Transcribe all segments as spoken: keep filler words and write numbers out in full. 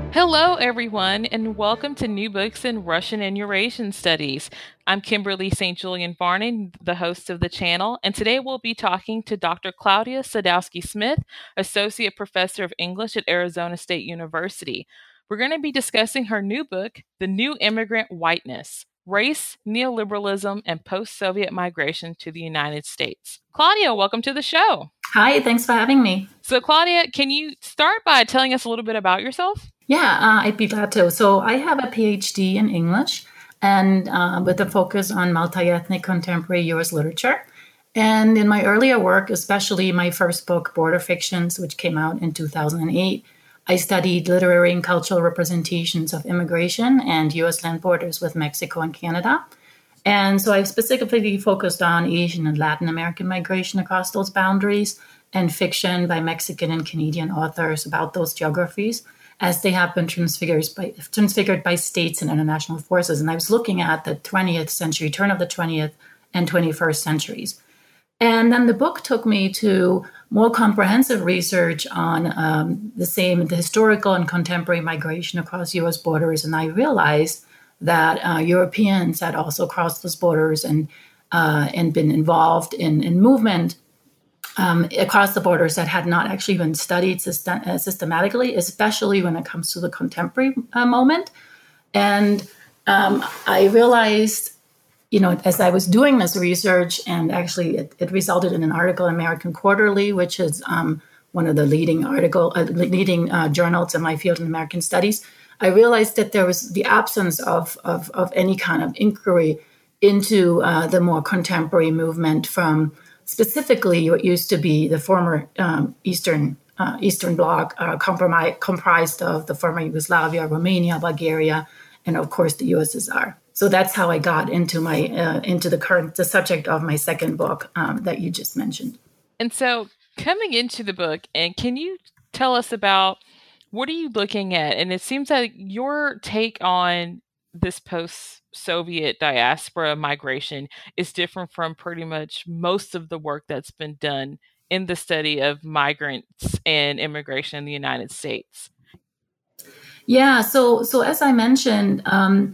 Hello, everyone, and welcome to New Books in Russian and Eurasian Studies. I'm Kimberly Saint Julian Varney, the host of the channel, and today we'll be talking to Doctor Claudia Sadowski Smith, Associate Professor of English at Arizona State University. We're going to be discussing her new book, The New Immigrant Whiteness: Race, Neoliberalism, and Post Soviet Migration to the United States. Claudia, welcome to the show. Hi, thanks for having me. So, Claudia, can you start by telling us a little bit about yourself? Yeah, uh, I'd be glad to. So I have a PhD in English and uh, with a focus on multi-ethnic contemporary U S literature. And in my earlier work, especially my first book, Border Fictions, which came out in two thousand eight, I studied literary and cultural representations of immigration and U S land borders with Mexico and Canada. And so I've specifically focused on Asian and Latin American migration across those boundaries and fiction by Mexican and Canadian authors about those geographies as they have been transfigured by, transfigured by states and international forces. And I was looking at the twentieth century, turn of the twentieth and twenty-first centuries. And then the book took me to more comprehensive research on um, the same, the historical and contemporary migration across U S borders. And I realized that uh, Europeans had also crossed those borders and uh, and been involved in, in movement um, across the borders that had not actually been studied system- uh, systematically, especially when it comes to the contemporary uh, moment. And um, I realized, you know, as I was doing this research, and actually it, it resulted in an article in American Quarterly, which is um, one of the leading article, uh, leading uh, journals in my field in American Studies. I realized that there was the absence of, of, of any kind of inquiry into uh, the more contemporary movement from specifically what used to be the former um, Eastern uh, Eastern Bloc, uh, compromise, comprised of the former Yugoslavia, Romania, Bulgaria, and of course the U S S R. So that's how I got into my uh, into the current the subject of my second book um, that you just mentioned. And so, coming into the book, and can you tell us about what are you looking at? And it seems like your take on this post-Soviet diaspora migration is different from pretty much most of the work that's been done in the study of migrants and immigration in the United States. Yeah, so so as I mentioned, um,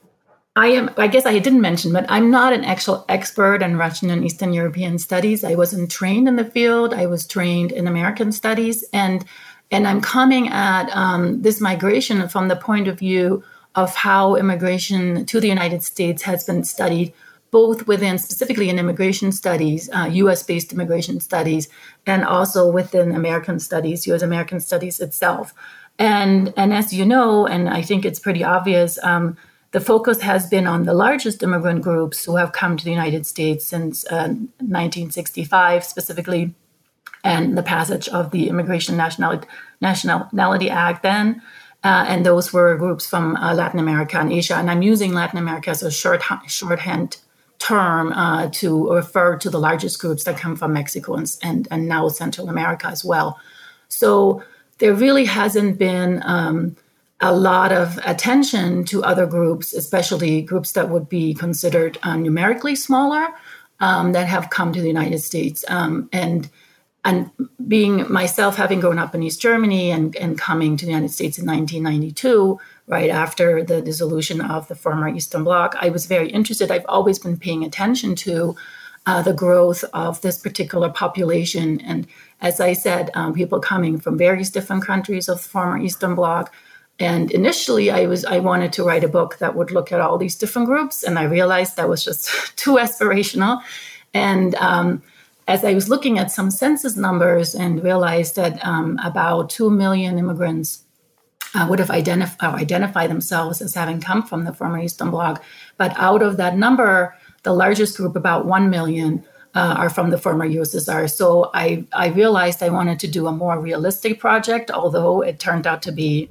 I am. I guess I didn't mention, but I'm not an actual expert in Russian and Eastern European studies. I wasn't trained in the field. I was trained in American studies, and and I'm coming at um, this migration from the point of view of how immigration to the United States has been studied, both within specifically in immigration studies, uh, U S-based immigration studies, and also within American studies, U S American studies itself. And and as you know, and I think it's pretty obvious. Um, The focus has been on the largest immigrant groups who have come to the United States since uh, nineteen sixty-five, specifically, and the passage of the Immigration Nationality, Nationality Act then. Uh, and those were groups from uh, Latin America and Asia. And I'm using Latin America as a short, shorthand term uh, to refer to the largest groups that come from Mexico and, and, and now Central America as well. So there really hasn't been Um, a lot of attention to other groups, especially groups that would be considered uh, numerically smaller, um, that have come to the United States. Um, and and being myself, having grown up in East Germany and, and coming to the United States in nineteen ninety-two, right after the dissolution of the former Eastern Bloc, I was very interested. I've always been paying attention to uh, the growth of this particular population. And as I said, um, people coming from various different countries of the former Eastern Bloc. And initially, I was I wanted to write a book that would look at all these different groups, and I realized that was just too aspirational. And um, as I was looking at some census numbers and realized that um, about two million immigrants uh, would have identif- or identified themselves as having come from the former Eastern Bloc, but out of that number, the largest group, about one million, Uh, are from the former U S S R. So I, I realized I wanted to do a more realistic project, although it turned out to be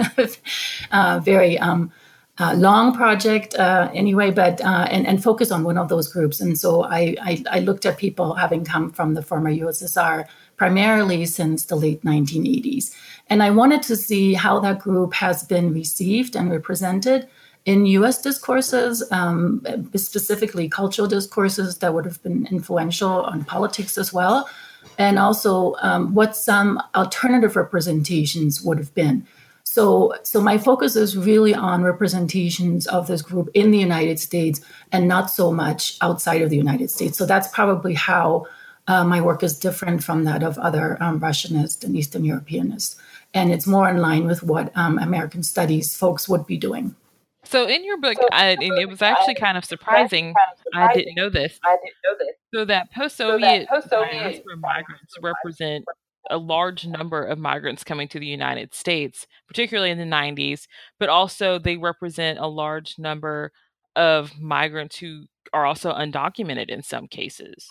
a very um, uh, long project uh, anyway, but uh, and, and focus on one of those groups. And so I, I, I looked at people having come from the former U S S R primarily since the late nineteen eighties. And I wanted to see how that group has been received and represented in U S discourses, um, specifically cultural discourses that would have been influential on politics as well, and also um, what some alternative representations would have been. So, so my focus is really on representations of this group in the United States and not so much outside of the United States. So that's probably how uh, my work is different from that of other um, Russianists and Eastern Europeanists. And it's more in line with what um, American studies folks would be doing. So in your book, I, and it was actually kind of surprising, I didn't know this, so that post-Soviet diaspora migrants represent a large number of migrants coming to the United States, particularly in the nineties, but also they represent a large number of migrants who are also undocumented in some cases.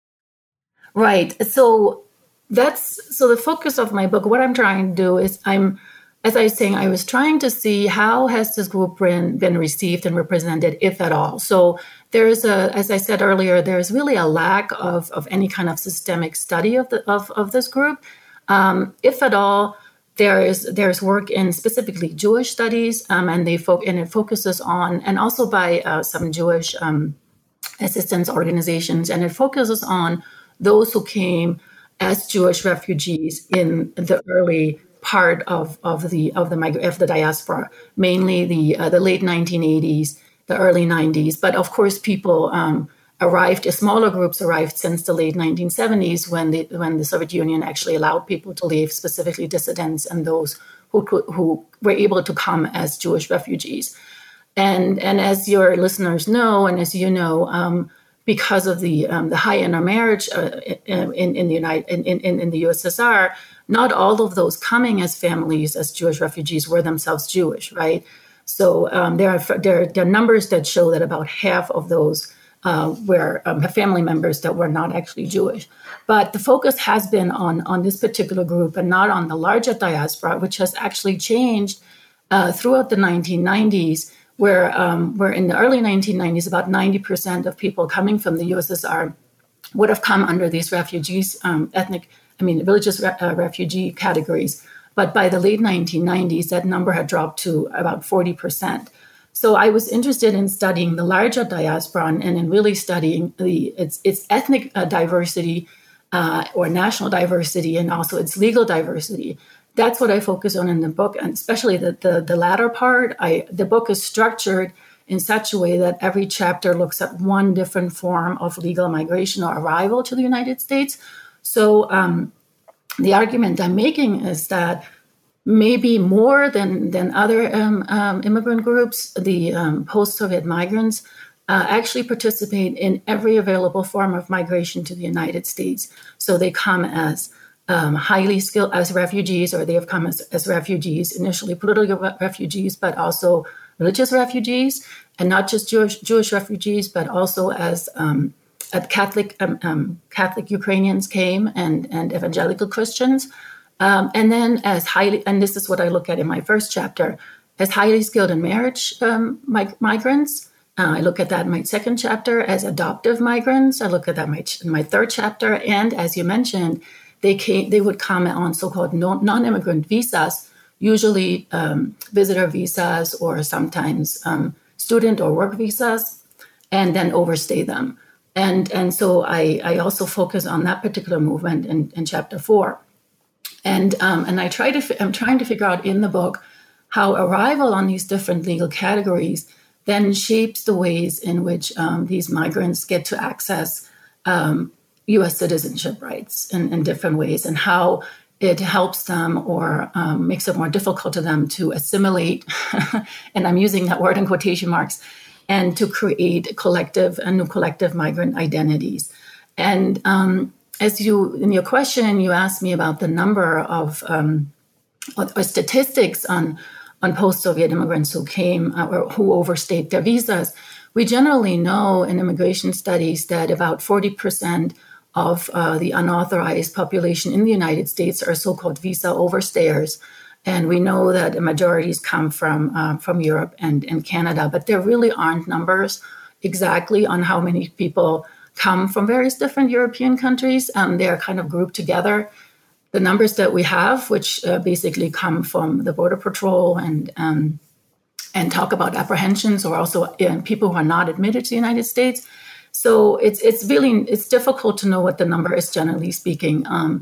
Right. So that's so the focus of my book. What I'm trying to do is I'm, as I was saying, I was trying to see how has this group been, been received and represented, if at all. So there's a, as I said earlier, there's really a lack of, of any kind of systemic study of the of, of this group. Um, if at all, there is there's work in specifically Jewish studies, um, and they fo- and it focuses on, and also by uh, some Jewish um, assistance organizations, and it focuses on those who came as Jewish refugees in the early part of, of the of the of the diaspora, mainly the uh, the late nineteen eighties, the early nineties. But of course, people um, arrived. Smaller groups arrived since the late nineteen seventies, when the when the Soviet Union actually allowed people to leave, specifically dissidents and those who could, who were able to come as Jewish refugees. And and as your listeners know, and as you know, um, because of the um, the high intermarriage uh, in in the United in, in in the U S S R, not all of those coming as families as Jewish refugees were themselves Jewish, right? So um, there are there, there are numbers that show that about half of those uh, were um, family members that were not actually Jewish. But the focus has been on on this particular group and not on the larger diaspora, which has actually changed uh, throughout the nineteen nineties. Where, um, where in the early nineteen nineties, about ninety percent of people coming from the U S S R would have come under these refugees, um, ethnic, I mean, religious re- uh, refugee categories. But by the late nineteen nineties, that number had dropped to about forty percent. So I was interested in studying the larger diaspora and, and in really studying the its, its ethnic uh, diversity uh, or national diversity, and also its legal diversity. That's what I focus on in the book, and especially the, the, the latter part. I, the book is structured in such a way that every chapter looks at one different form of legal migration or arrival to the United States. So um, the argument I'm making is that maybe more than, than other um, um, immigrant groups, the um, post-Soviet migrants uh, actually participate in every available form of migration to the United States. So they come as Um, highly skilled as refugees, or they have come as, as refugees, initially political re- refugees, but also religious refugees, and not just Jewish Jewish refugees, but also as um, at Catholic um, um, Catholic Ukrainians came, and and evangelical Christians, um, and then as highly, and this is what I look at in my first chapter, as highly skilled in marriage um, mig- migrants. Uh, I look at that in my second chapter as adoptive migrants. I look at that in my, in my third chapter, and as you mentioned, They came, they would come on so-called non-immigrant visas, usually um, visitor visas or sometimes um, student or work visas, and then overstay them. And and so I, I also focus on that particular movement in, in chapter four. And um, and I try to I'm trying to figure out in the book how arrival on these different legal categories then shapes the ways in which um, these migrants get to access um, U S citizenship rights in, in different ways, and how it helps them or um, makes it more difficult to them to assimilate, and I'm using that word in quotation marks, and to create collective and new collective migrant identities. And um, as you, in your question, you asked me about the number of um, or, or statistics on, on post-Soviet immigrants who came uh, or who overstayed their visas. We generally know in immigration studies that about forty percent of uh, the unauthorized population in the United States are so-called visa overstayers. And we know that the majorities come from uh, from Europe and, and Canada, but there really aren't numbers exactly on how many people come from various different European countries. Um, they're kind of grouped together. The numbers that we have, which uh, basically come from the Border Patrol and um, and talk about apprehensions, or also uh, people who are not admitted to the United States. So it's it's really it's difficult to know what the number is, generally speaking. Um,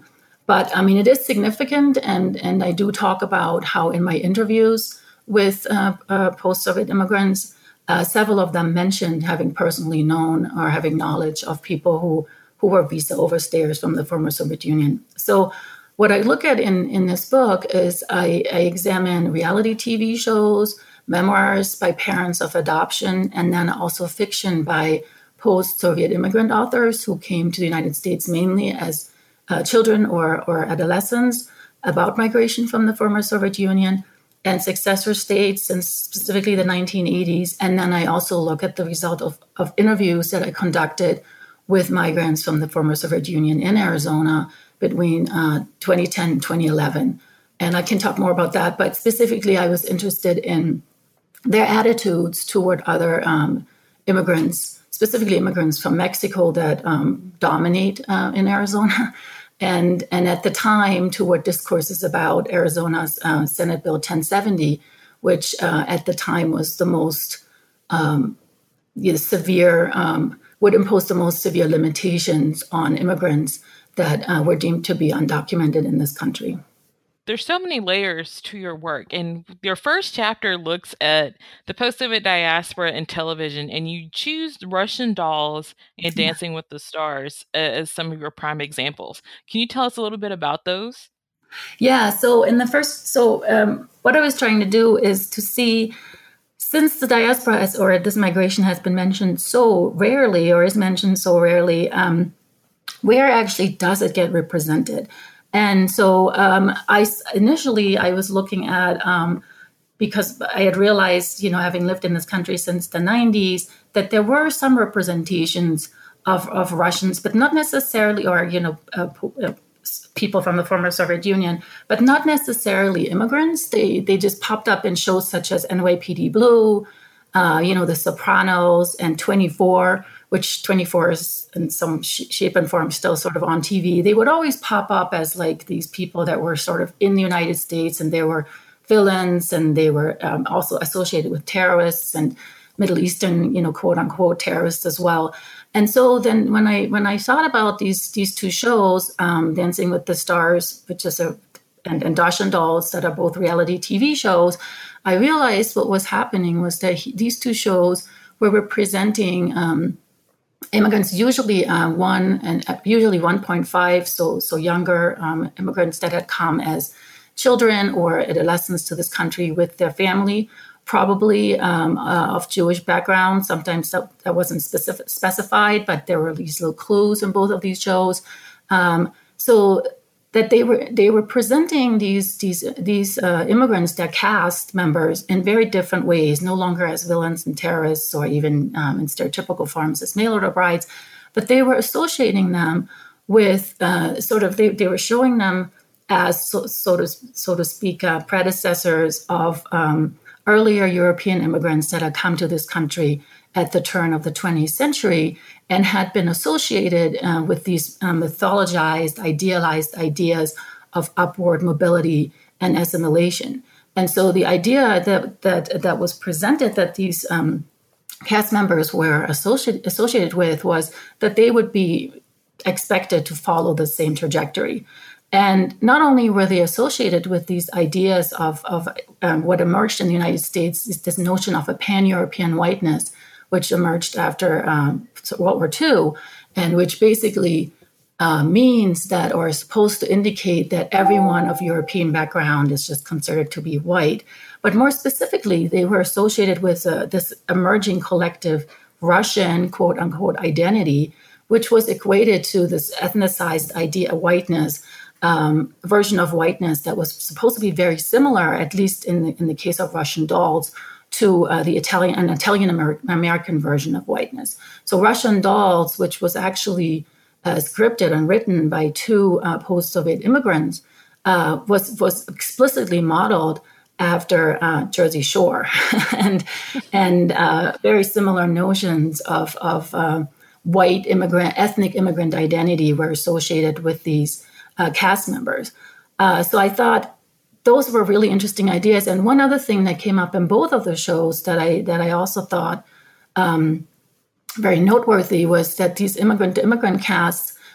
but I mean, it is significant, and and I do talk about how in my interviews with uh, uh, post-Soviet immigrants, uh, several of them mentioned having personally known or having knowledge of people who who were visa overstayers from the former Soviet Union. So what I look at in, in this book is I, I examine reality T V shows, memoirs by parents of adoption, and then also fiction by post-Soviet immigrant authors who came to the United States mainly as uh, children or, or adolescents about migration from the former Soviet Union and successor states, and specifically the nineteen eighties. And then I also look at the result of, of interviews that I conducted with migrants from the former Soviet Union in Arizona between uh, twenty ten and twenty eleven. And I can talk more about that, but specifically I was interested in their attitudes toward other um, immigrants, specifically immigrants from Mexico that um, dominate uh, in Arizona. And, and at the time, toward discourses about Arizona's uh, Senate Bill ten seventy, which uh, at the time was the most um, you know, severe, um, would impose the most severe limitations on immigrants that uh, were deemed to be undocumented in this country. There's so many layers to your work, and your first chapter looks at the post-Soviet diaspora and television, and you choose Russian Dolls and Dancing with the Stars as some of your prime examples. Can you tell us a little bit about those? Yeah, so in the first, so um, what I was trying to do is to see, since the diaspora has, or this migration has been mentioned so rarely, or is mentioned so rarely, um, where actually does it get represented? And so um, I initially I was looking at, um, because I had realized, you know, having lived in this country since the nineties, that there were some representations of, of Russians, but not necessarily, or, you know, uh, uh, people from the former Soviet Union, but not necessarily immigrants. They they just popped up in shows such as N Y P D Blue, uh, you know, The Sopranos, and twenty-four, which twenty-four is in some sh- shape and form still sort of on T V. They would always pop up as like these people that were sort of in the United States, and they were villains, and they were um, also associated with terrorists and Middle Eastern, you know, quote unquote terrorists as well. And so then when I when I thought about these these two shows, um, Dancing with the Stars, which is a and, and Russian Dolls, that are both reality T V shows, I realized what was happening was that he, these two shows were representing um, immigrants, usually uh, one and uh, usually one point five, so so younger um, immigrants that had come as children or adolescents to this country with their family, probably um, uh, of Jewish background. Sometimes that, that wasn't specific, specified, but there were these little clues in both of these shows. Um, so that they were they were presenting these these these uh, immigrants, their cast members, in very different ways, no longer as villains and terrorists, or even um, in stereotypical forms as mail order brides, but they were associating them with uh, sort of they, they were showing them as so, so to so to speak uh, predecessors of um, earlier European immigrants that had come to this country at the turn of the twentieth century and had been associated uh, with these um, mythologized, idealized ideas of upward mobility and assimilation. And so the idea that that, that was presented that these um, cast members were associated, associated with was that they would be expected to follow the same trajectory. And not only were they associated with these ideas of, of um, what emerged in the United States, is this notion of a pan-European whiteness, which emerged after um, World War Two, and which basically uh, means that, or is supposed to indicate that everyone of European background is just considered to be white. But more specifically, they were associated with uh, this emerging collective Russian, quote unquote, identity, which was equated to this ethnicized idea of whiteness, um, version of whiteness that was supposed to be very similar, at least in the, in the case of Russian Dolls, to uh, the Italian an Italian Amer- American version of whiteness. So Russian Dolls, which was actually uh, scripted and written by two uh, post-Soviet immigrants, uh, was was explicitly modeled after uh, Jersey Shore, and and uh, very similar notions of of uh, white immigrant, ethnic immigrant identity were associated with these uh, cast members. Uh, so I thought those were really interesting ideas. And one other thing that came up in both of the shows that I that I also thought um, very noteworthy was that these immigrant to immigrant casts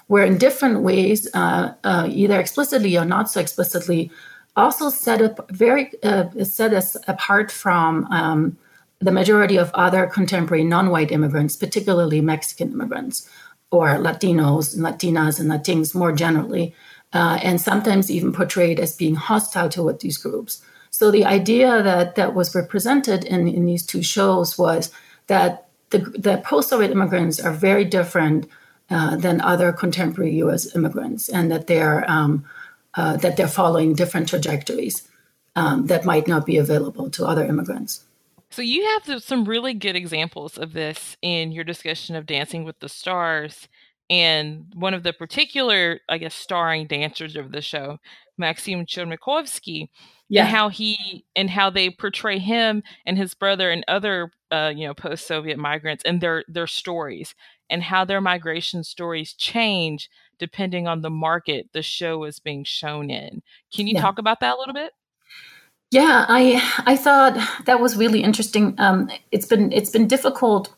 where in different ways, uh, uh, either explicitly or not so explicitly, also set up very uh, set us apart from um, the majority of other contemporary non-white immigrants, particularly Mexican immigrants or Latinos and Latinas and Latins more generally, uh, and sometimes even portrayed as being hostile toward these groups. So the idea that that was represented in, in these two shows was that the, the post-Soviet immigrants are very different uh, than other contemporary U S immigrants, and that they're um, uh, that they're following different trajectories um, that might not be available to other immigrants. So you have some really good examples of this in your discussion of Dancing with the Stars, and one of the particular, I guess, starring dancers of the show, Maxim Chernyakhovskiy, yeah. and how he and how they portray him and his brother and other, uh, you know, post-Soviet migrants and their their stories, and how their migration stories change depending on the market the show is being shown in. Can you yeah. talk about that a little bit? Yeah, I I thought that was really interesting. Um, it's been it's been difficult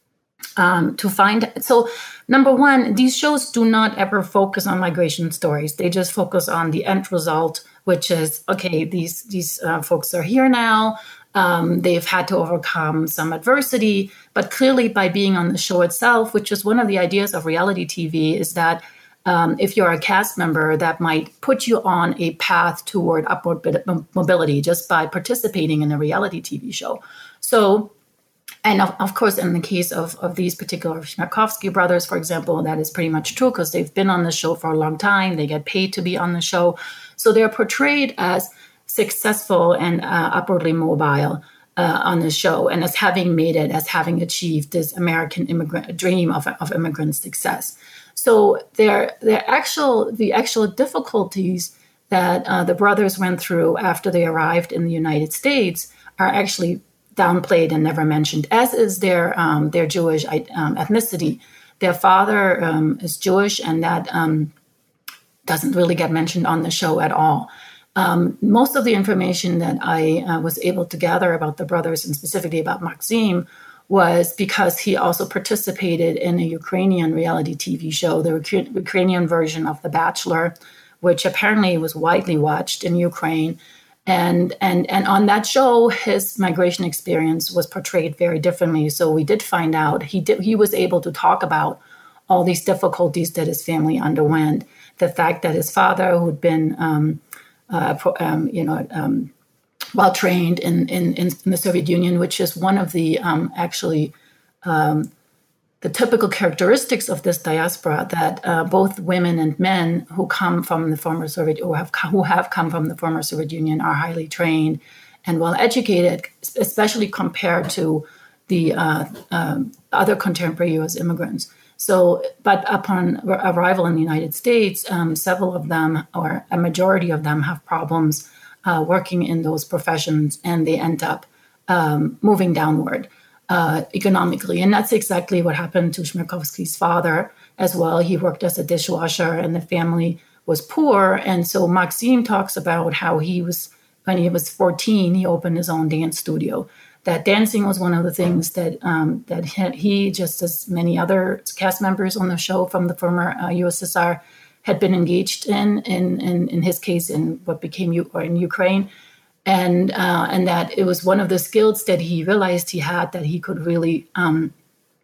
um, to find. So, number one, these shows do not ever focus on migration stories. They just focus on the end result, which is okay. These these uh, folks are here now. Um, they've had to overcome some adversity, but clearly, by being on the show itself, which is one of the ideas of reality T V, is that Um, if you're a cast member, that might put you on a path toward upward mobility just by participating in a reality T V show. So, and of, of course, in the case of, of these particular Chernyakhovskiy brothers, for example, that is pretty much true because they've been on the show for a long time. They get paid to be on the show. So they're portrayed as successful and uh, upwardly mobile uh, on the show, and as having made it, as having achieved this American immigrant dream of, of immigrant success. So their their actual the actual difficulties that uh, the brothers went through after they arrived in the United States are actually downplayed and never mentioned, as is their um, their Jewish um, ethnicity. Their father um, is Jewish, and that um, doesn't really get mentioned on the show at all. Um, most of the information that I uh, was able to gather about the brothers, and specifically about Maxim, was because he also participated in a Ukrainian reality T V show, the Ukrainian version of The Bachelor, which apparently was widely watched in Ukraine. And, and, and on that show, his migration experience was portrayed very differently. So we did find out he did, he was able to talk about all these difficulties that his family underwent. The fact that his father, who'd been, um, uh, um, you know, um, well trained in, in, in the Soviet Union, which is one of the um, actually um, the typical characteristics of this diaspora, that uh, both women and men who come from the former Soviet or have who have come from the former Soviet Union are highly trained and well educated, especially compared to the uh, um, other contemporary U S immigrants. So, but upon arrival in the United States, um, several of them, or a majority of them, have problems Uh, working in those professions, and they end up um, moving downward uh, economically. And that's exactly what happened to Chernyakhovskiy's father as well. He worked as a dishwasher, and the family was poor. And so Maxim talks about how he was, when he was fourteen, he opened his own dance studio. That dancing was one of the things that um, that he, just as many other cast members on the show from the former uh, U S S R, had been engaged in, in, in, in his case, in what became U- or in Ukraine, and uh, and that it was one of the skills that he realized he had that he could really um,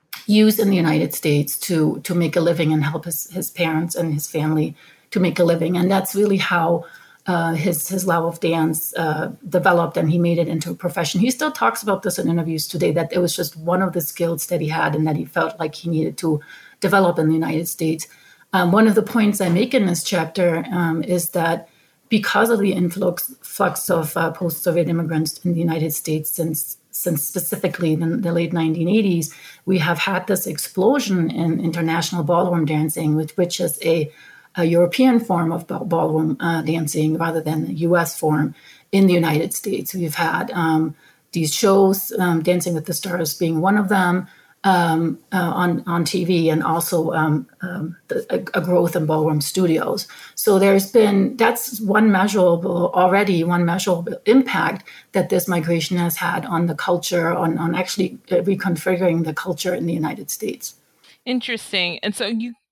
use in the United States to to make a living and help his, his parents and his family to make a living. And that's really how uh, his his love of dance uh, developed, and he made it into a profession. He still talks about this in interviews today, that it was just one of the skills that he had and that he felt like he needed to develop in the United States. Um, one of the points I make in this chapter um, is that because of the influx flux of uh, post-Soviet immigrants in the United States since, since specifically the, the late nineteen eighties, we have had this explosion in international ballroom dancing, which, which is a, a European form of ballroom uh, dancing rather than the U S form in the United States. We've had um, these shows, um, Dancing with the Stars being one of them, Um, uh, on on T V, and also um, um, the, a, a growth in ballroom studios. So there's been, that's one measurable already, one measurable impact that this migration has had on the culture, on, on actually reconfiguring the culture in the United States. Interesting. And so you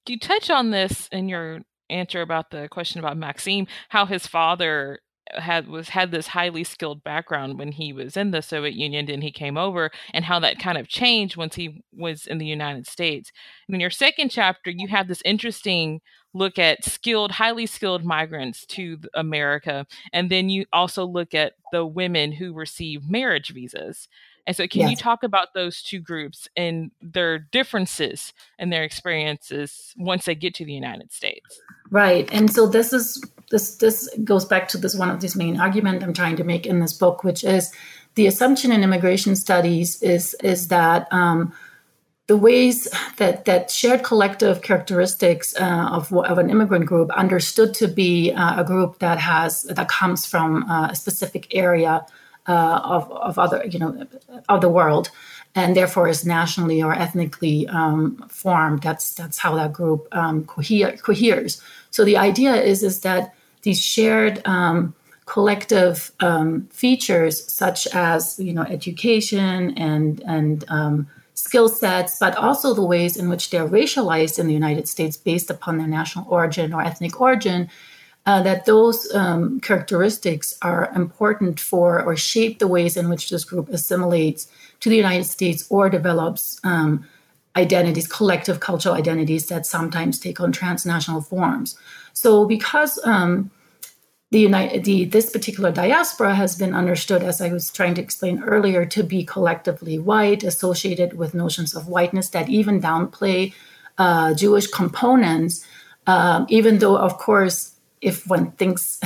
you touch on this in your answer about the question about Maxim, how his father had was had this highly skilled background when he was in the Soviet Union, then he came over, and how that kind of changed once he was in the United States. And in your second chapter, you have this interesting look at skilled, highly skilled migrants to America, and then you also look at the women who receive marriage visas. And so can yes. you talk about those two groups and their differences and their experiences once they get to the United States? Right. And so this is this this goes back to this one of these main arguments I'm trying to make in this book, which is the assumption in immigration studies is is that um, the ways that that shared collective characteristics uh, of, of an immigrant group understood to be uh, a group that has that comes from uh, a specific area Uh, of, of other, you know, of the world, and therefore is nationally or ethnically um, formed. That's that's how that group um, cohere, coheres. So the idea is is that these shared um, collective um, features, such as you know education and and um, skill sets, but also the ways in which they're racialized in the United States based upon their national origin or ethnic origin. Uh, that those um, characteristics are important for or shape the ways in which this group assimilates to the United States or develops um, identities, collective cultural identities that sometimes take on transnational forms. So because um, the, United, the this particular diaspora has been understood, as I was trying to explain earlier, to be collectively white, associated with notions of whiteness that even downplay uh, Jewish components, um, even though, of course, if one thinks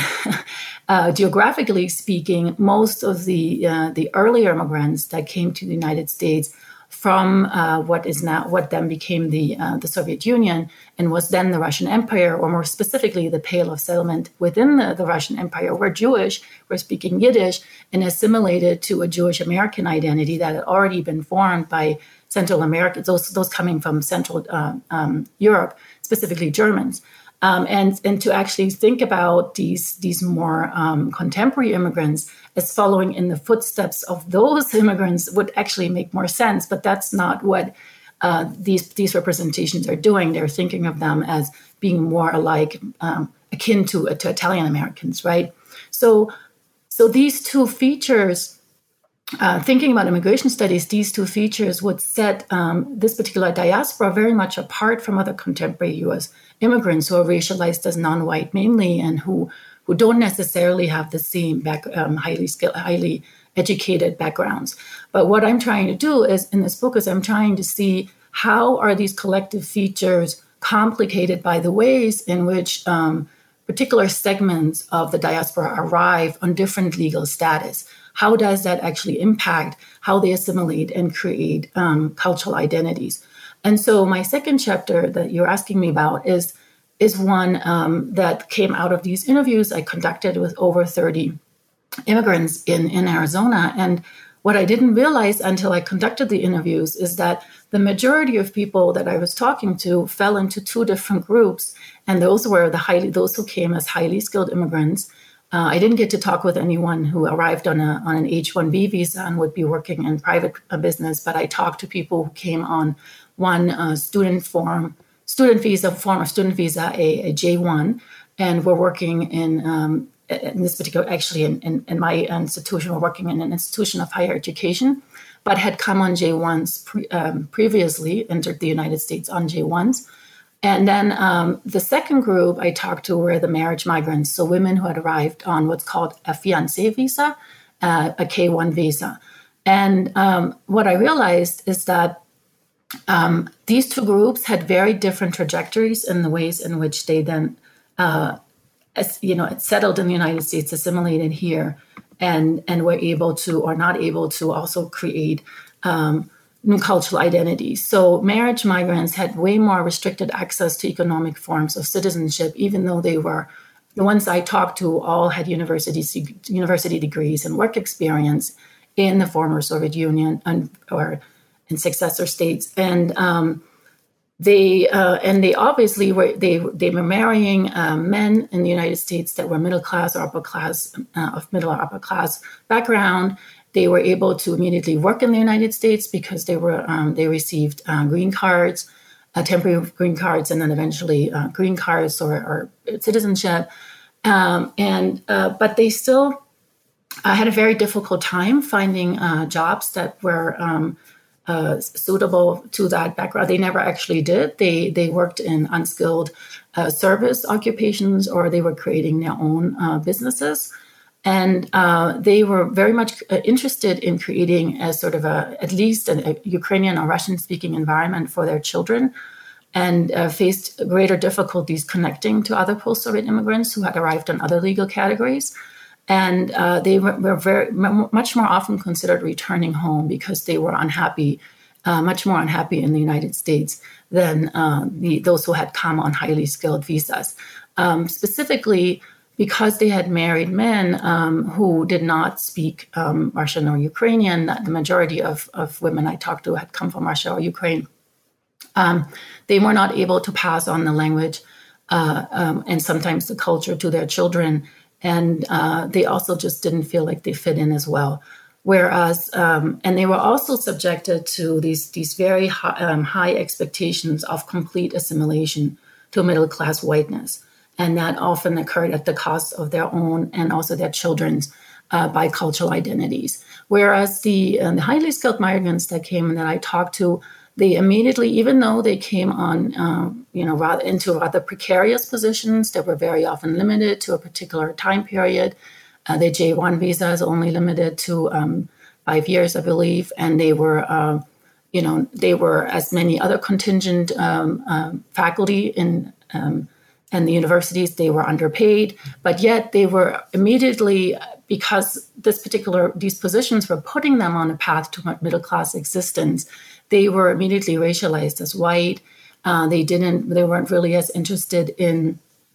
uh, geographically speaking, most of the uh, the earlier immigrants that came to the United States from uh, what is now what then became the uh, the Soviet Union and was then the Russian Empire, or more specifically the Pale of Settlement within the, the Russian Empire, were Jewish, were speaking Yiddish, and assimilated to a Jewish American identity that had already been formed by Central America, those those coming from Central uh, um, Europe, specifically Germans. Um, and, and to actually think about these, these more um, contemporary immigrants as following in the footsteps of those immigrants would actually make more sense. But that's not what uh, these, these representations are doing. They're thinking of them as being more alike, um, akin to, to Italian Americans, right? So, so these two features, uh, thinking about immigration studies, these two features would set um, this particular diaspora very much apart from other contemporary U S immigrants who are racialized as non-white mainly, and who who don't necessarily have the same back, um, highly skilled, highly educated backgrounds. But what I'm trying to do is in this book is I'm trying to see how are these collective features complicated by the ways in which um, particular segments of the diaspora arrive on different legal status. How does that actually impact how they assimilate and create um, cultural identities? And so my second chapter that you're asking me about is, is one um, that came out of these interviews I conducted with over thirty immigrants in, in Arizona. And what I didn't realize until I conducted the interviews is that the majority of people that I was talking to fell into two different groups. And those were the highly those who came as highly skilled immigrants. Uh, I didn't get to talk with anyone who arrived on a on an H one B visa and would be working in private business, but I talked to people who came on one uh, student form, student visa, form of student visa, a, a J one, and we're working in, um, in this particular, actually in, in, in my institution, we're working in an institution of higher education, but had come on J ones pre, um, previously, entered the United States on J ones. And then um, the second group I talked to were the marriage migrants, so women who had arrived on what's called a fiancé visa, uh, a K one visa. And um, what I realized is that Um, these two groups had very different trajectories in the ways in which they then, uh, as, you know, settled in the United States, assimilated here, and and were able to or not able to also create um, new cultural identities. So marriage migrants had way more restricted access to economic forms of citizenship, even though they were, the ones I talked to all had university, university degrees and work experience in the former Soviet Union and or in successor states, and um, they uh, and they obviously were they they were marrying uh, men in the United States that were middle class or upper class uh, of middle or upper class background. They were able to immediately work in the United States because they were um, they received uh, green cards, uh, temporary green cards and then eventually uh, green cards or, or citizenship. Um, and uh, but they still uh, had a very difficult time finding uh, jobs that were um, uh, suitable to that background. They never actually did. They they worked in unskilled uh, service occupations, or they were creating their own uh, businesses. And uh, they were very much interested in creating a sort of a, at least a, a Ukrainian or Russian-speaking environment for their children, and uh, faced greater difficulties connecting to other post-Soviet immigrants who had arrived in other legal categories. And uh, they were, were very m- much more often considered returning home because they were unhappy, uh, much more unhappy in the United States than uh, the, those who had come on highly skilled visas. Um, specifically, because they had married men um, who did not speak um, Russian or Ukrainian, the majority of, of women I talked to had come from Russia or Ukraine. Um, they were not able to pass on the language uh, um, and sometimes the culture to their children. And uh, they also just didn't feel like they fit in as well. Whereas, um, and they were also subjected to these, these very high, um, high expectations of complete assimilation to middle-class whiteness. And that often occurred at the cost of their own and also their children's uh, bicultural identities. Whereas the, uh, the highly skilled migrants that came and that I talked to, they immediately, even though they came on, uh, you know, rather into rather precarious positions that were very often limited to a particular time period. Uh, the J one visa is only limited to um, five years, I believe, and they were, uh, you know, they were as many other contingent um, um, faculty in. Um, And the universities, they were underpaid, but yet they were immediately, because this particular, these positions were putting them on a path to middle-class existence, they were immediately racialized as white. Uh, they didn't, they weren't really as interested in,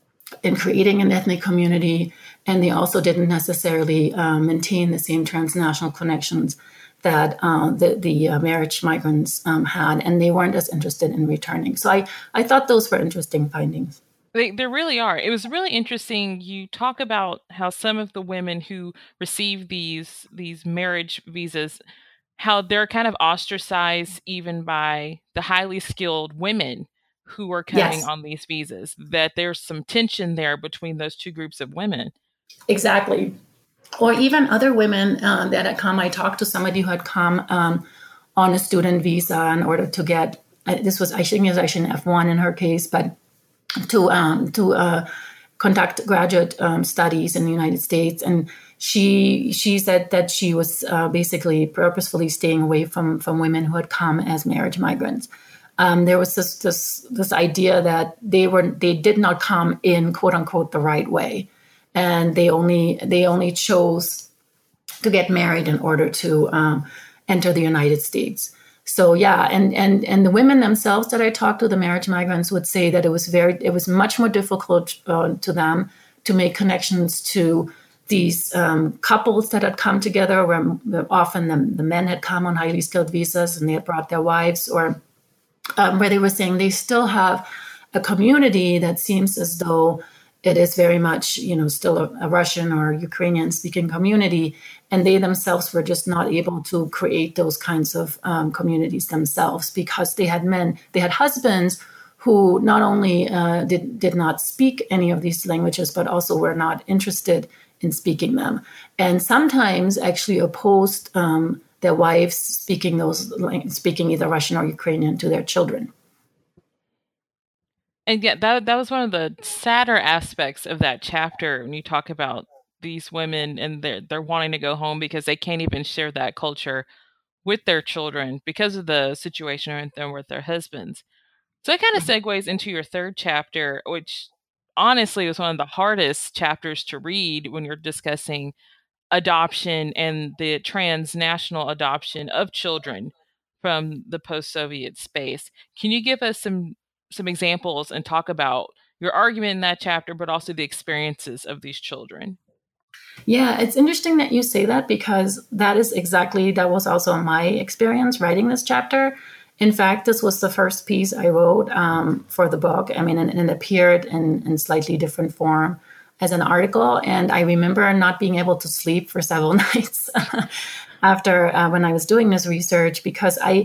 in creating an ethnic community, and they also didn't necessarily uh, maintain the same transnational connections that uh, the, the uh, marriage migrants um, had, and they weren't as interested in returning. So I, I thought those were interesting findings. They, there really are. It was really interesting. You talk about how some of the women who receive these these marriage visas, how they're kind of ostracized even by the highly skilled women who are coming Yes. on these visas, that there's some tension there between those two groups of women. Exactly. Or even other women uh, that had come. I talked to somebody who had come um, on a student visa in order to get, uh, this was, I think it was actually an F one in her case, but to um, to uh, conduct graduate um, studies in the United States. And she she said that she was uh, basically purposefully staying away from, from women who had come as marriage migrants. Um, there was this, this this idea that they were they did not come in quote unquote the right way, and they only they only chose to get married in order to um, enter the United States. So yeah, and and and the women themselves that I talked to, the marriage migrants, would say that it was very, it was much more difficult uh, to them to make connections to these um, couples that had come together, where often the, the men had come on highly skilled visas and they had brought their wives, or um, where they were saying they still have a community that seems as though it is very much, you know, still a, a Russian or Ukrainian speaking community. And they themselves were just not able to create those kinds of um, communities themselves, because they had men, they had husbands who not only uh, did, did not speak any of these languages, but also were not interested in speaking them. And sometimes actually opposed um, their wives speaking those, speaking either Russian or Ukrainian to their children. And yeah, that that was one of the sadder aspects of that chapter, when you talk about these women and they're they're wanting to go home because they can't even share that culture with their children because of the situation with them with their husbands. So it kind of segues into your third chapter, which honestly was one of the hardest chapters to read when you're discussing adoption and the transnational adoption of children from the post-Soviet space. Can you give us some some examples and talk about your argument in that chapter, but also the experiences of these children? Yeah, it's interesting that you say that, because that is exactly, that was also my experience writing this chapter. In fact, this was the first piece I wrote um, for the book. I mean, and, and it appeared in, in slightly different form as an article. And I remember not being able to sleep for several nights after uh, when I was doing this research, because I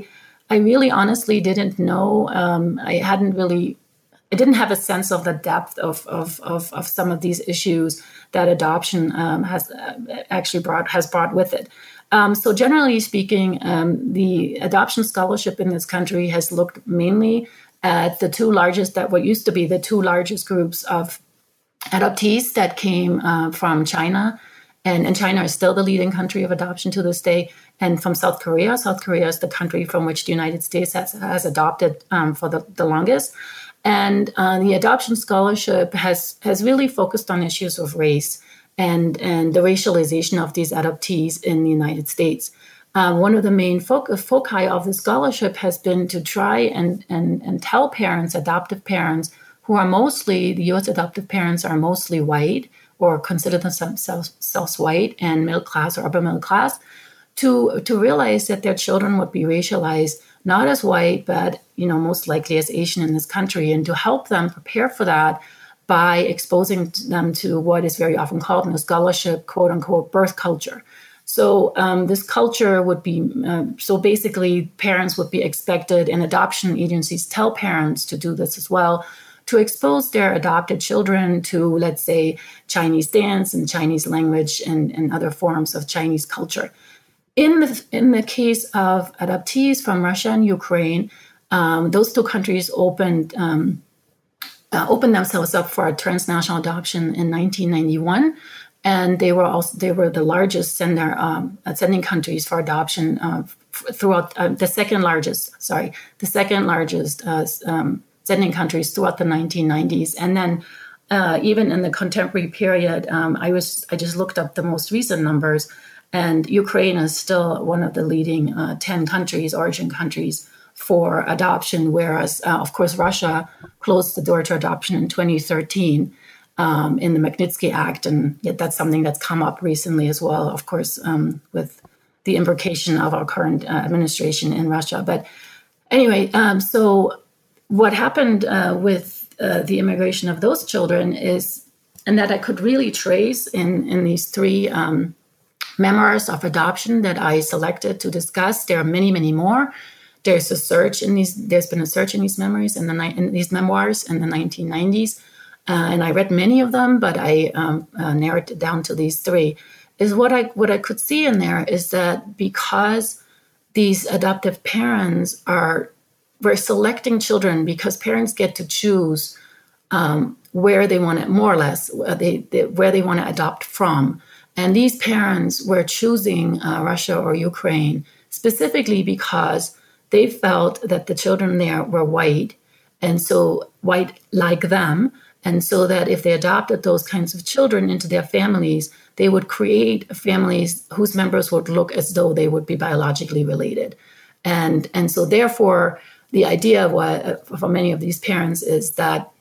I really honestly didn't know. Um, I hadn't really, I didn't have a sense of the depth of of of, of some of these issues that adoption um, has uh, actually brought has brought with it. Um, so generally speaking, um, the adoption scholarship in this country has looked mainly at the two largest, that what used to be the two largest groups of adoptees that came uh, from China. And, and China is still the leading country of adoption to this day. And from South Korea. South Korea is the country from which the United States has, has adopted um, for the, the longest. And uh, the adoption scholarship has, has really focused on issues of race and, and the racialization of these adoptees in the United States. Uh, one of the main fo- foci of the scholarship has been to try and, and, and tell parents, adoptive parents, who are mostly, the U S adoptive parents are mostly white or consider themselves white and middle class or upper middle class, to, to realize that their children would be racialized, not as white, but you know most likely as Asian in this country, and to help them prepare for that by exposing them to what is very often called in the scholarship, quote unquote, birth culture. So um, this culture would be, uh, so basically parents would be expected, and adoption agencies tell parents to do this as well, to expose their adopted children to, let's say, Chinese dance and Chinese language and, and other forms of Chinese culture. In the, in the case of adoptees from Russia and Ukraine, um, those two countries opened um, uh, opened themselves up for a transnational adoption in nineteen ninety-one. And they were also they were the largest sender um, sending countries for adoption uh, throughout uh, the second largest sorry the second largest uh, um, sending countries throughout the nineteen nineties. And then uh, even in the contemporary period, um, I was I just looked up the most recent numbers, and Ukraine is still one of the leading uh, ten countries, origin countries for adoption, whereas uh, of course Russia closed the door to adoption in twenty thirteen. Um, in the Magnitsky Act, and yet that's something that's come up recently as well, of course, um, with the imbrication of our current uh, administration in Russia. But anyway, um, so what happened uh, with uh, the immigration of those children is, and that I could really trace in, in these three um, memoirs of adoption that I selected to discuss. There are many, many more. There's a search in these, there's been a search in these memories, in, the, in these memoirs in the nineteen nineties. Uh, and I read many of them, but I um, uh, narrowed it down to these three. Is what I what I could see in there is that because these adoptive parents are we're selecting children, because parents get to choose um, where they want it, more or less they, they, where they want to adopt from. And these parents were choosing uh, Russia or Ukraine specifically because they felt that the children there were white, and so white like them. And so that if they adopted those kinds of children into their families, they would create families whose members would look as though they would be biologically related. And, and so therefore, the idea what, for many of these parents is that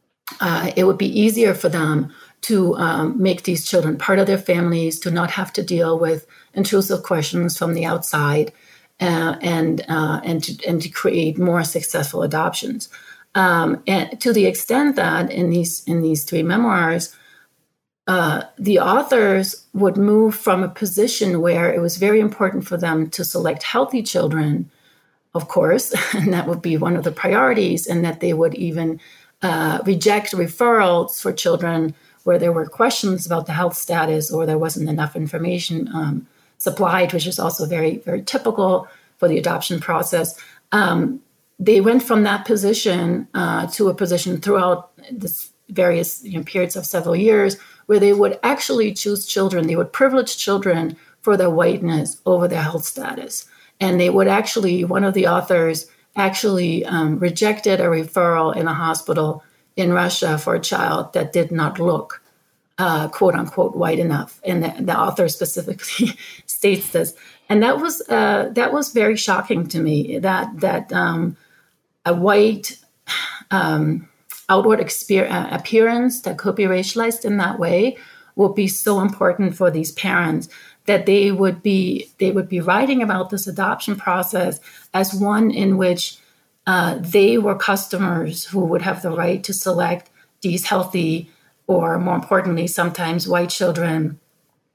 uh, it would be easier for them to um, make these children part of their families, to not have to deal with intrusive questions from the outside, uh, and, uh, and, to, and to create more successful adoptions. Um, and to the extent that in these in these three memoirs, uh, the authors would move from a position where it was very important for them to select healthy children, of course, and that would be one of the priorities, and that they would even uh, reject referrals for children where there were questions about the health status or there wasn't enough information um, supplied, which is also very, very typical for the adoption process. Um, They went from that position uh, to a position throughout this various you know, periods of several years where they would actually choose children. They would privilege children for their whiteness over their health status. And they would actually, one of the authors actually um, rejected a referral in a hospital in Russia for a child that did not look, uh, quote unquote, white enough. And the, the author specifically states this. And that was uh, that was very shocking to me, that, that, um, a white um, outward exper- appearance that could be racialized in that way would be so important for these parents, that they would be they would be writing about this adoption process as one in which uh, they were customers who would have the right to select these healthy, or more importantly, sometimes white children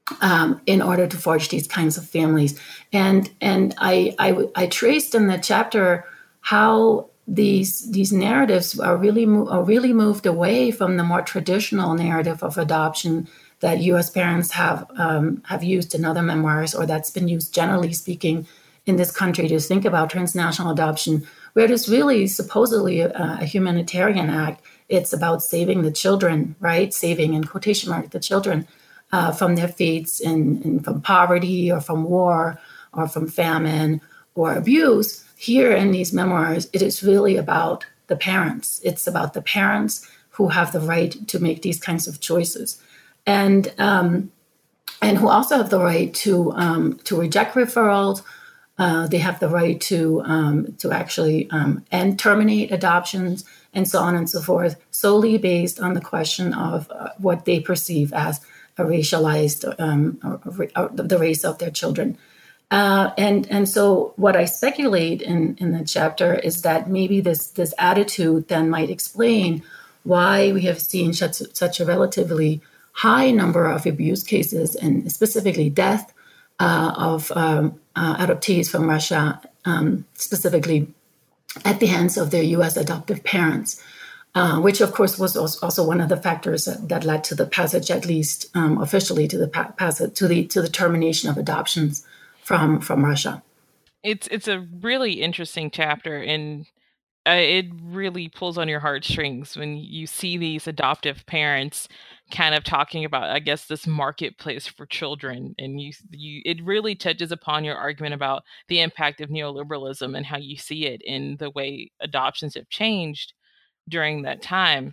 um, in order to forge these kinds of families. And and I, I, I traced in the chapter how these these narratives are really are really moved away from the more traditional narrative of adoption that U S parents have um, have used in other memoirs, or that's been used generally speaking in this country to think about transnational adoption, where it is really supposedly a, a humanitarian act. It's about saving the children, right? Saving in quotation mark the children uh, from their fates and, and from poverty or from war or from famine or abuse. Here in these memoirs, it is really about the parents. It's about the parents who have the right to make these kinds of choices, and um, and who also have the right to um, to reject referrals. Uh, they have the right to um, to actually um, and terminate adoptions and so on and so forth, solely based on the question of uh, what they perceive as a racialized um, or, or the race of their children. Uh, and and so what I speculate in, in the chapter is that maybe this this attitude then might explain why we have seen such, such a relatively high number of abuse cases and specifically death uh, of um, uh, adoptees from Russia, um, specifically at the hands of their U S adoptive parents, uh, which of course was also one of the factors that, that led to the passage, at least um, officially, to the pa- passage to the to the termination of adoptions from from Russia. It's it's a really interesting chapter, and uh, it really pulls on your heartstrings when you see these adoptive parents kind of talking about, I guess, this marketplace for children, and you you it really touches upon your argument about the impact of neoliberalism and how you see it in the way adoptions have changed during that time.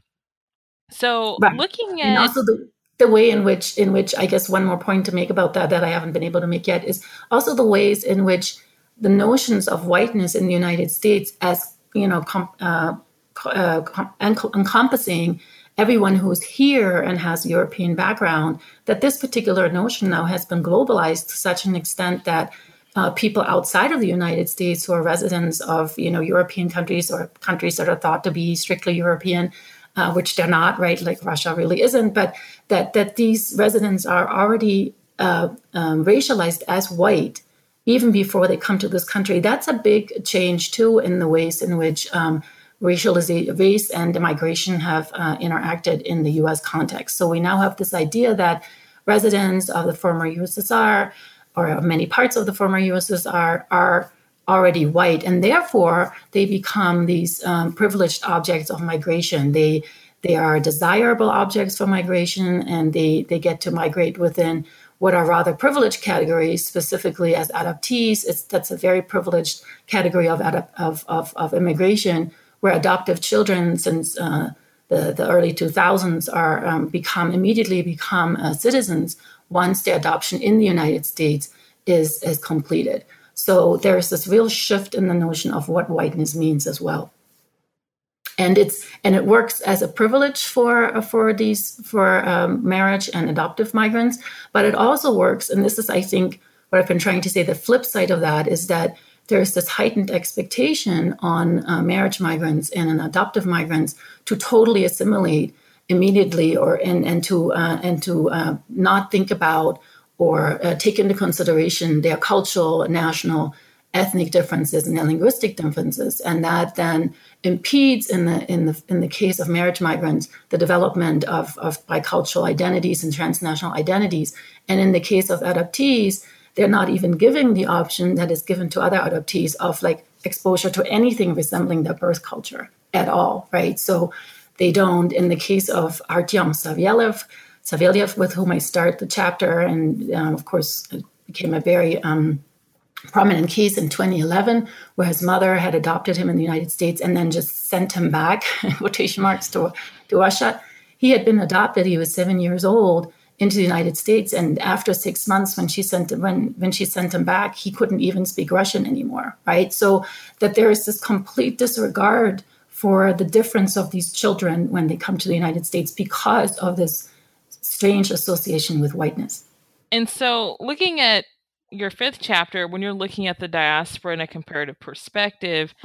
So Right. looking And at also the the way in which in which I guess one more point to make about that that I haven't been able to make yet is also the ways in which the notions of whiteness in the United States as, you know, com, uh, uh, com, encompassing everyone who's here and has European background, that this particular notion now has been globalized to such an extent that uh, people outside of the United States who are residents of, you know, European countries or countries that are thought to be strictly European, uh, which they're not, right? Like Russia really isn't, but that that these residents are already uh, um, racialized as white even before they come to this country. That's a big change too in the ways in which um, racialization, race and immigration have uh, interacted in the U S context. So we now have this idea that residents of the former U S S R or of many parts of the former U S S R are already white, and therefore they become these um, privileged objects of migration. They they are desirable objects for migration, and they they get to migrate within what are rather privileged categories, specifically as adoptees. It's that's a very privileged category of of of, of immigration, where adoptive children since uh, the the early two thousands are um, become immediately become uh, citizens once their adoption in the United States is is completed. So there's this real shift in the notion of what whiteness means as well, and it's and it works as a privilege for for these for um, marriage and adoptive migrants, but it also works, and this is, I think, what I've been trying to say. The flip side of that is that there's this heightened expectation on uh, marriage migrants and adoptive migrants to totally assimilate immediately, or and and to uh, and to uh, not think about or uh, take into consideration their cultural, national, ethnic differences and their linguistic differences, and that then impedes, in the in the in the case of marriage migrants, the development of, of bicultural identities and transnational identities. And in the case of adoptees, they're not even given the option that is given to other adoptees of like exposure to anything resembling their birth culture at all, right? So they don't. In the case of Artyom Savelyev, Savelyev, with whom I start the chapter, and um, of course it became a very um, prominent case in twenty eleven, where his mother had adopted him in the United States and then just sent him back, quotation marks, to, to Russia. He had been adopted. He was seven years old into the United States, and after six months, when she sent him, when when she sent him back, he couldn't even speak Russian anymore, right? So that there is this complete disregard for the difference of these children when they come to the United States because of this strange association with whiteness. And so looking at your fifth chapter, when you're looking at the diaspora in a comparative perspective,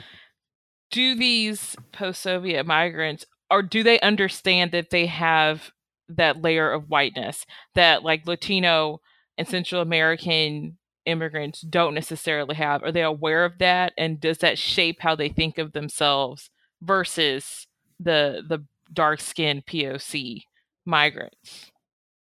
do these post-Soviet migrants, or do they understand that they have that layer of whiteness, that like Latino and Central American immigrants don't necessarily have? Are they aware of that? And does that shape how they think of themselves versus the the dark-skinned P O C migrants?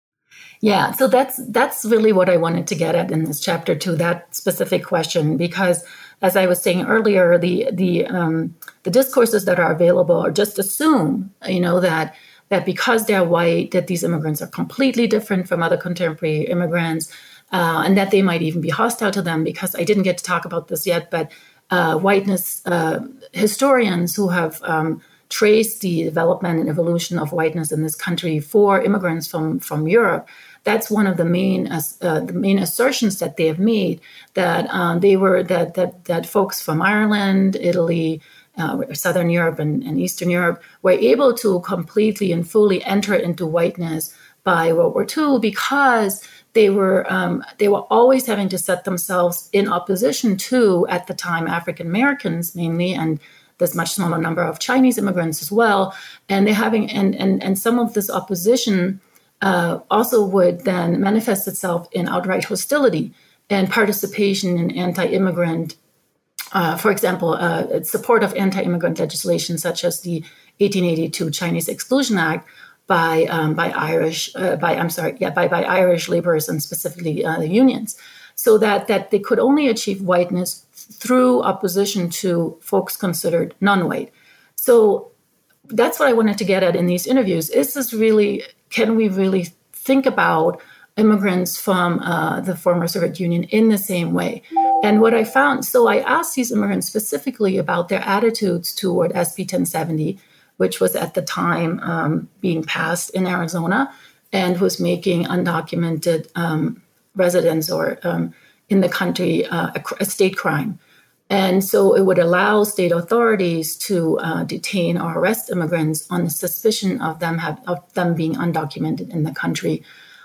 Yeah, so that's that's really what I wanted to get at in this chapter too, that specific question, because as I was saying earlier, the the um, the discourses that are available are just assume, you know, that that because they're white, that these immigrants are completely different from other contemporary immigrants, uh, and that they might even be hostile to them. Because I didn't get to talk about this yet, but uh, whiteness uh, historians who have um, traced the development and evolution of whiteness in this country for immigrants from from Europe. That's one of the main uh, the main assertions that they have made, that um, they were that that that folks from Ireland, Italy, uh, Southern Europe, and, and Eastern Europe were able to completely and fully enter into whiteness by World War Two because they were um, they were always having to set themselves in opposition to, at the time, African Americans mainly, and there's much smaller number of Chinese immigrants as well, and they're having and and and some of this opposition Uh, also would then manifest itself in outright hostility and participation in anti-immigrant, uh, for example, uh, support of anti-immigrant legislation such as the eighteen eighty-two Chinese Exclusion Act by um, by Irish uh, by I'm sorry yeah by by Irish laborers and specifically uh, the unions, so that that they could only achieve whiteness through opposition to folks considered non-white. So that's what I wanted to get at in these interviews. Is this really Can we really think about immigrants from uh, the former Soviet Union in the same way? And what I found, so I asked these immigrants specifically about their attitudes toward S B ten seventy, which was at the time um, being passed in Arizona and was making undocumented um, residents or um, in the country uh, a, a state crime. And so it would allow state authorities to uh, detain or arrest immigrants on the suspicion of them have, of them being undocumented in the country.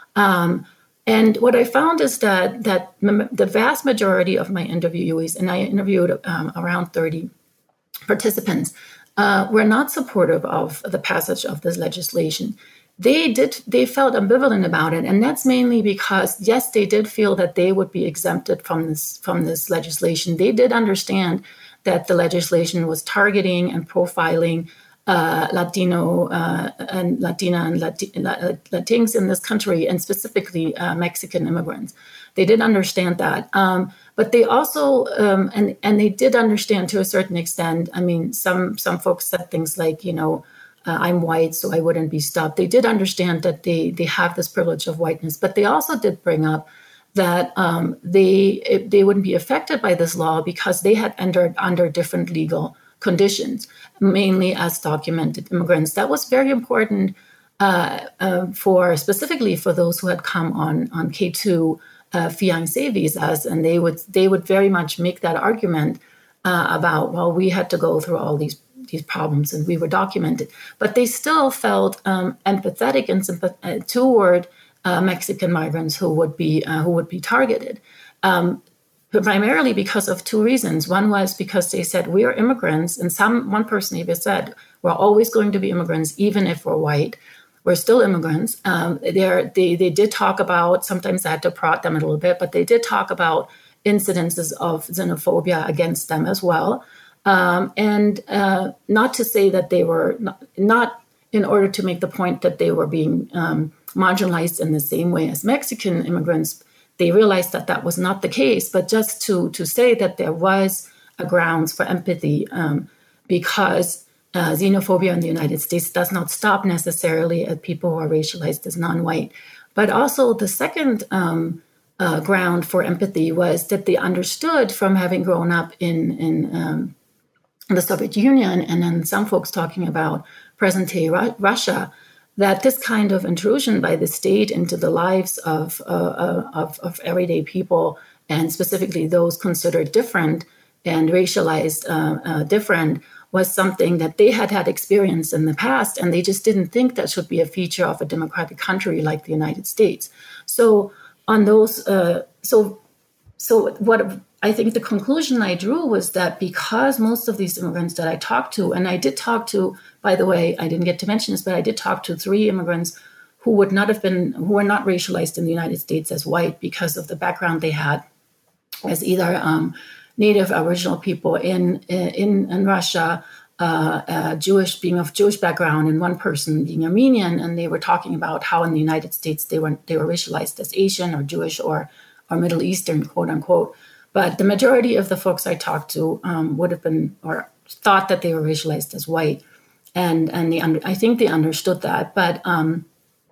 Um, and what I found is that that m- the vast majority of my interviewees, and I interviewed um, around thirty participants, uh, were not supportive of the passage of this legislation. They did. They felt ambivalent about it, and that's mainly because, yes, they did feel that they would be exempted from this from this legislation. They did understand that the legislation was targeting and profiling uh, Latino uh, and Latina and Lati- Latinx in this country, and specifically uh, Mexican immigrants. They did understand that, um, but they also um, and and they did understand to a certain extent. I mean, some some folks said things like, you know, Uh, I'm white, so I wouldn't be stopped. They did understand that they they have this privilege of whiteness, but they also did bring up that um, they they wouldn't be affected by this law because they had entered under different legal conditions, mainly as documented immigrants. That was very important uh, uh, for specifically for those who had come on on K two uh, fiancé visas, and they would they would very much make that argument uh, about, well, we had to go through all these. these problems and we were documented, but they still felt um, empathetic and sympath- uh, toward uh, Mexican migrants who would be uh, who would be targeted, um, but primarily because of two reasons. One was because they said, we are immigrants, and some one person even said, we're always going to be immigrants even if we're white. We're still immigrants. Um, they they did talk about, sometimes I had to prod them a little bit, but they did talk about incidences of xenophobia against them as well. Um, and uh, not to say that they were not, not in order to make the point that they were being um, marginalized in the same way as Mexican immigrants. They realized that that was not the case, but just to to say that there was a grounds for empathy um, because uh, xenophobia in the United States does not stop necessarily at people who are racialized as non-white. But also the second um, uh, ground for empathy was that they understood from having grown up in in um, the Soviet Union, and then some folks talking about present-day Ru- Russia, that this kind of intrusion by the state into the lives of, uh, uh, of, of everyday people, and specifically those considered different and racialized uh, uh, different, was something that they had had experience in the past, and they just didn't think that should be a feature of a democratic country like the United States. So on those, uh, so so what I think the conclusion I drew was that because most of these immigrants that I talked to, and I did talk to, by the way, I didn't get to mention this, but I did talk to three immigrants who would not have been, who were not racialized in the United States as white because of the background they had as either um, native original people in in, in Russia, uh, uh, Jewish, being of Jewish background, and one person being Armenian, and they were talking about how in the United States they were they were racialized as Asian or Jewish or or Middle Eastern, quote unquote. But the majority of the folks I talked to um, would have been or thought that they were racialized as white, and and they under, I think they understood that, but um,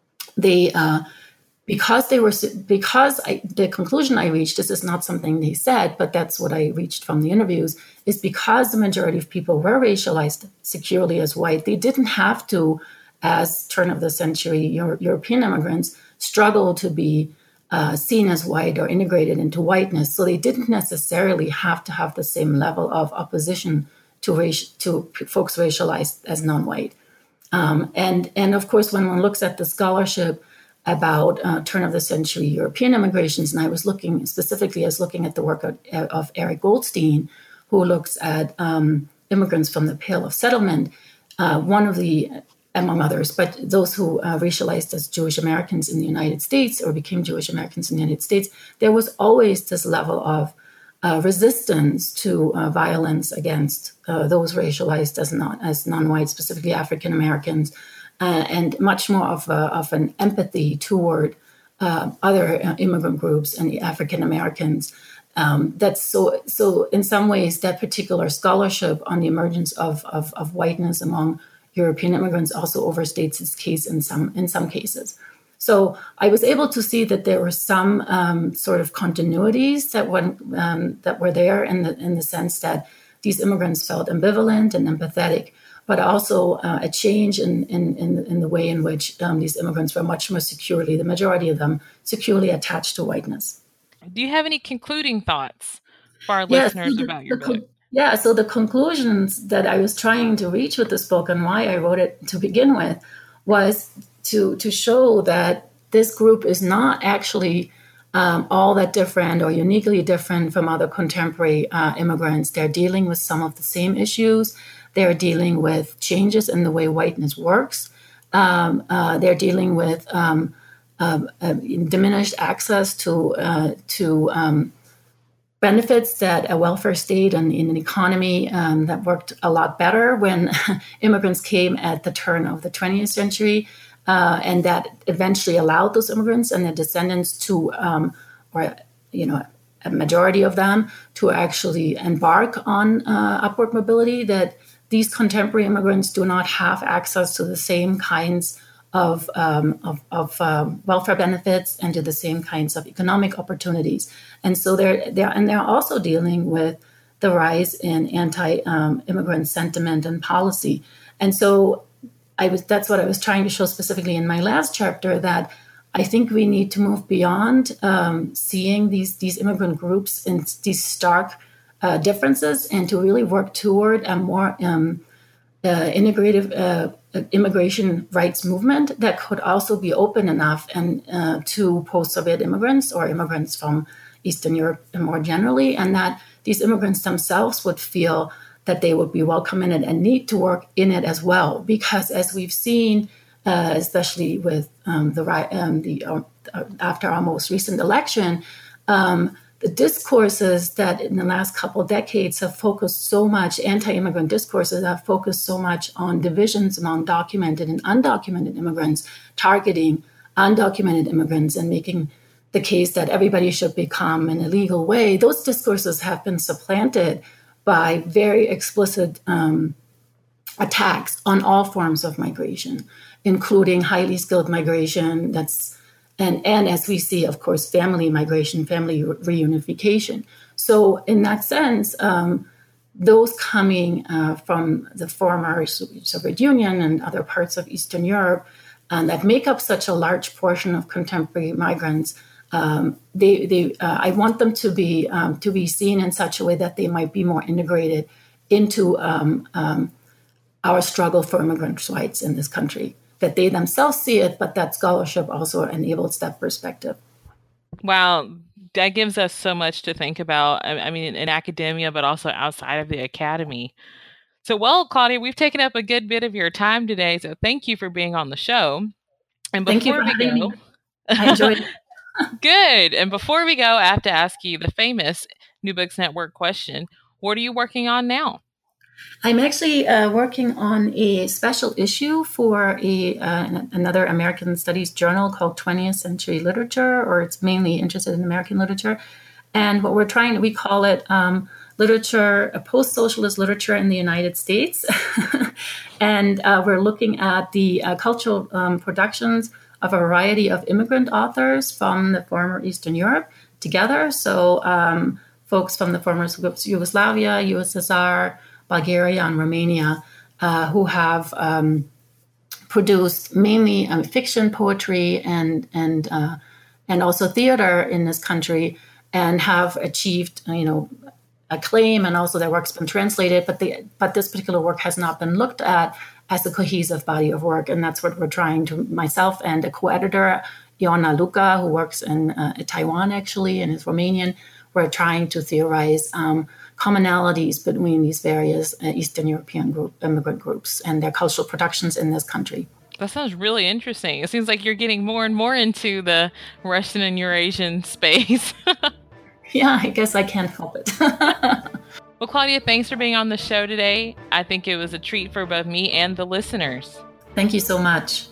they. Uh, Because they were, because I, the conclusion I reached, this is not something they said, but that's what I reached from the interviews, is because the majority of people were racialized securely as white, they didn't have to, as turn of the century Euro- European immigrants, struggle to be uh, seen as white or integrated into whiteness. So they didn't necessarily have to have the same level of opposition to race, to folks racialized as non-white. Um, and, and of course, when one looks at the scholarship about uh, turn of the century European immigrations, and I was looking specifically, I was looking at the work of, of Eric Goldstein, who looks at um, immigrants from the Pale of Settlement. Uh, one of the, among others, but those who uh, racialized as Jewish Americans in the United States or became Jewish Americans in the United States, there was always this level of uh, resistance to uh, violence against uh, those racialized as non as non-white, specifically African Americans. Uh, and much more of, a, of an empathy toward uh, other uh, immigrant groups and the African Americans. Um, that's so. So, in some ways, that particular scholarship on the emergence of, of, of whiteness among European immigrants also overstates its case in some in some cases. So, I was able to see that there were some um, sort of continuities that were um, that were there in the in the sense that these immigrants felt ambivalent and empathetic, but also uh, a change in, in, in, in the way in which um, these immigrants were much more securely, the majority of them, securely attached to whiteness. Do you have any concluding thoughts for our yes, listeners the, about your the, book? Yeah, so the conclusions that I was trying to reach with this book and why I wrote it to begin with was to, to show that this group is not actually um, all that different or uniquely different from other contemporary uh, immigrants. They're dealing with some of the same issues. They're dealing with changes in the way whiteness works. Um, uh, they're dealing with um, uh, uh, diminished access to uh, to um, benefits that a welfare state and in an economy um, that worked a lot better when immigrants came at the turn of the twentieth century, uh, and that eventually allowed those immigrants and their descendants to, um, or you know, a majority of them to actually embark on uh, upward mobility. That these contemporary immigrants do not have access to the same kinds of, um, of, of um, welfare benefits and to the same kinds of economic opportunities. And so they're, they're, and they're also dealing with the rise in anti-immigrant um, sentiment and policy. And so I was, that's what I was trying to show specifically in my last chapter, that I think we need to move beyond um, seeing these, these immigrant groups in these stark Uh, differences and to really work toward a more um, uh, integrative uh, immigration rights movement that could also be open enough and uh, to post-Soviet immigrants or immigrants from Eastern Europe more generally, and that these immigrants themselves would feel that they would be welcome in it and need to work in it as well. Because as we've seen, uh, especially with um, the, um, the uh, after our most recent election, um, the discourses that in the last couple of decades have focused so much, anti-immigrant discourses have focused so much on divisions among documented and undocumented immigrants, targeting undocumented immigrants and making the case that everybody should become in a legal way. Those discourses have been supplanted by very explicit um, attacks on all forms of migration, including highly skilled migration that's And, and as we see, of course, family migration, family reunification. So in that sense, um, those coming uh, from the former Soviet Union and other parts of Eastern Europe um, that make up such a large portion of contemporary migrants, um, they, they, uh, I want them to be um, to be seen in such a way that they might be more integrated into um, um, our struggle for immigrant rights in this country. That they themselves see it, but that scholarship also enables that perspective. Wow, that gives us so much to think about. I, I mean, in academia, but also outside of the academy. So, well, Claudia, we've taken up a good bit of your time today, so thank you for being on the show. And Thank you before for we having go, me. I enjoyed it. Good. And before we go, I have to ask you the famous New Books Network question. What are you working on now? I'm actually uh, working on a special issue for a uh, another American Studies journal called twentieth Century Literature, or it's mainly interested in American literature. And what we're trying, we call it um, literature, a post-socialist literature in the United States. And uh, we're looking at the uh, cultural um, productions of a variety of immigrant authors from the former Eastern Europe together. So um, folks from the former Yugoslavia, U S S R, Bulgaria, and Romania, uh, who have um, produced mainly um, fiction, poetry, and and uh, and also theater in this country, and have achieved, you know, acclaim, and also their work's been translated. But the but this particular work has not been looked at as a cohesive body of work, and that's what we're trying to. Myself and a co-editor, Iona Luca, who works in uh, Taiwan actually and is Romanian, we're trying to theorize Um, commonalities between these various uh, Eastern European group, immigrant groups and their cultural productions in this country. That sounds really interesting. It seems like you're getting more and more into the Russian and Eurasian space. Yeah, I guess I can't help it. Well, Claudia, thanks for being on the show today. I think it was a treat for both me and the listeners. Thank you so much.